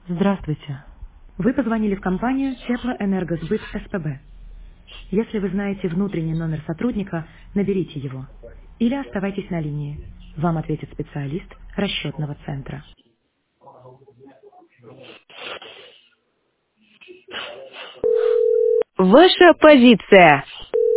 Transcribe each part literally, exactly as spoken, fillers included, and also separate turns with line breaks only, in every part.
Здравствуйте. Вы позвонили в компанию Теплоэнергосбыт СПБ. Если вы знаете внутренний номер сотрудника, наберите его. Или оставайтесь на линии. Вам ответит специалист расчетного центра. Ваша позиция.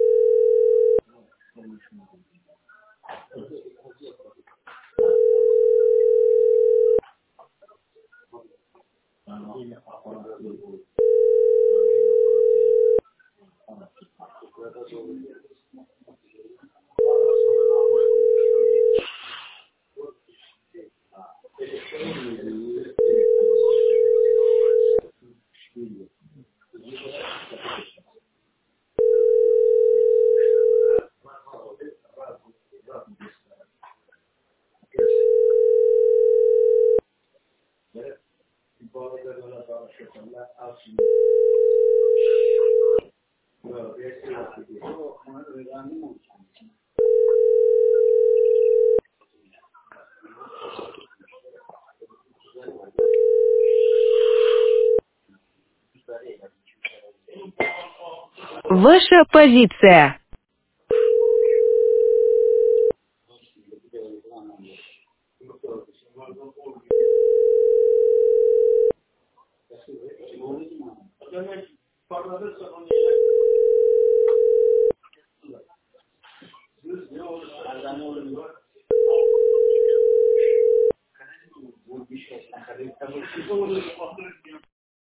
Ваша позиция.